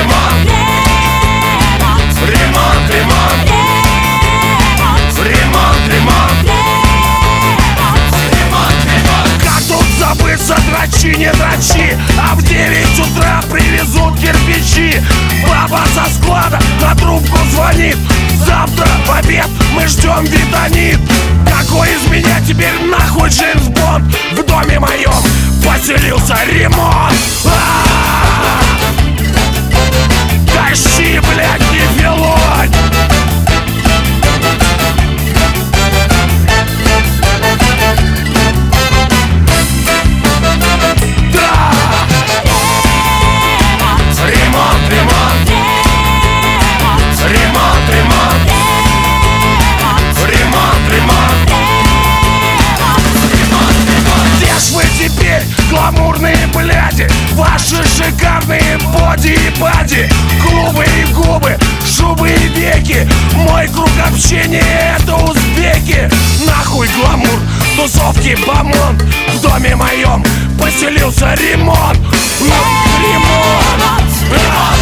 ремонт, ремонт, ремонт, ремонт, ремонт, ремонт, ремонт. Как тут забыться, дрочи, не дрочи, а в 9 утра привезут кирпичи. Баба со склада на трубку звонит: завтра в обед мы ждем витонит. Какой из меня теперь нахуй Джеймс Бонд? В доме моем поселился ремонт. Тащи, блядь, не филонь. Да! Ремонт, ремонт, ремонт, ремонт, ремонт, ремонт, ремонт. Где ж вы теперь, гламурные бляди? Ваши шикарные боди и бади, клубы и губы, шубы и веки. Мой круг общения — это узбеки. Нахуй гламур, тусовки, бомонд. В доме моем поселился ремонт. Ремонт, ремонт.